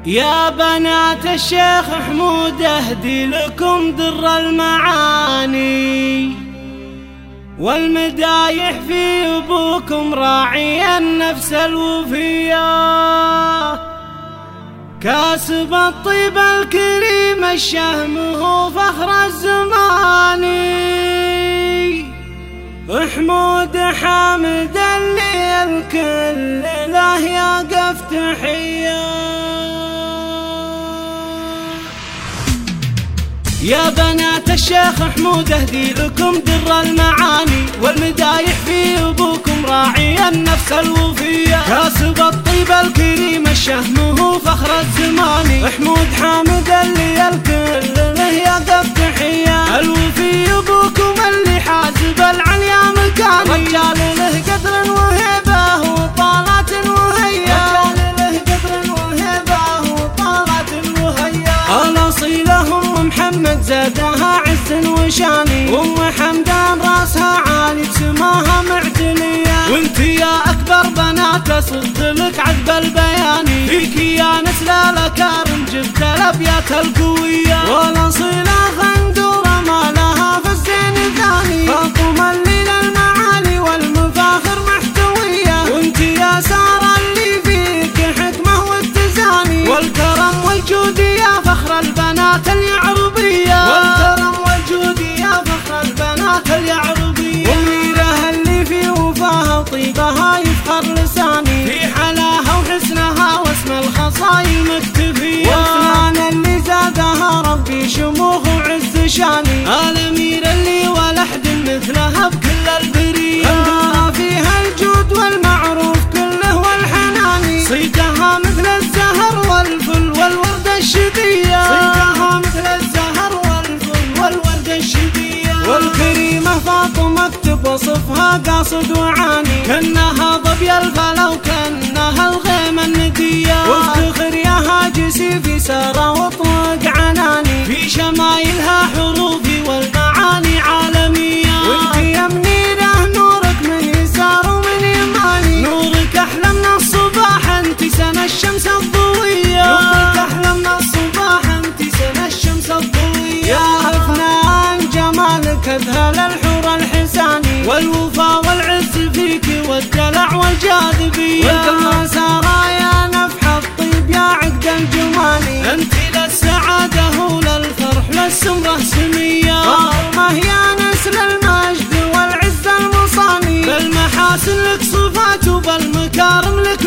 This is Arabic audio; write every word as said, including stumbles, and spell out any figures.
يا بنات الشيخ حمود اهدي لكم در المعاني والمدايح في ابوكم راعي النفس الوفية، كاسب الطيب الكريم الشهم هو فخر الزمان. حمود حامد اللي الكل له يقف تحية. يا بنات الشيخ حمود اهدي لكم در المعاني والمدايح في ابوكم راعي النفس الوفية، كاسب الطيب الكريم الشهم هو فخر الزمان. حمود حامد اللي الكل له يقف تحية، الوفي ابوكم اللي حاسب العليا مكاني، رجال له قدر وهيبه وطالات وهيا، رجال له قدر وهيبه وطالات وهيا. الاصيلهم محمد زادها عز وشاني، وام حمدان راسها عالي بسماها معتلية، وانت يا اكبر بنات صدت لك عذب البياني، فيك يا نسل الاكارم جبت الابيات القوية، والاصيلة خندورة ما لها في الزين ثاني، فاطمة اللي للمعالي والمفاخر محتوية، وانت يا سارة اللي فيك حكمة والتزاني، والكرم والجود يا فخر البنات اليعربية، والكرم والجود يا فخر البنات اليعربية، وميرها اللي في وفاها وطيبها يفخر لساني، في حلاها وحسنها واسم الخصايل مكتفية، والفنان اللي زادها ربي شموخ وعز شاني، الامير اللي ولا حد مثلها بكل البرية، عندها فيها الجود والمعروف كله والحناني، صيتها مثل الزهر والفل والورد الشدية، صيتها مثل الزهر والفل والورد الشدية، والكريمة فاطمة اكتب وصفها قاصد وعاني، كأنها ظبي الفلا وكأنها الغيمة الندية، وافتخر يا هاجسي في سارة واطلق عناني، في شمايلها حروفي والمعاني عالمية، وانت يا منيرة نورك من يسار ومن يماني، نورك احلى من الصباح انت سنة الشمس الضوية، نورك احلى من الصباح انت سنة الشمس الضوية، يا فنان جمالك اذهل الحور الحساني، والوفا والعز فيك والدلع والجاذبية، والكما سارة يا نفح الطيب يا عقد الجمالي، انت للسعادة وللفرح للسمرة سمية، فاطمة يا نسل المجد والعز المصاني، بالمحاسن لك صفات وبالمكارم لك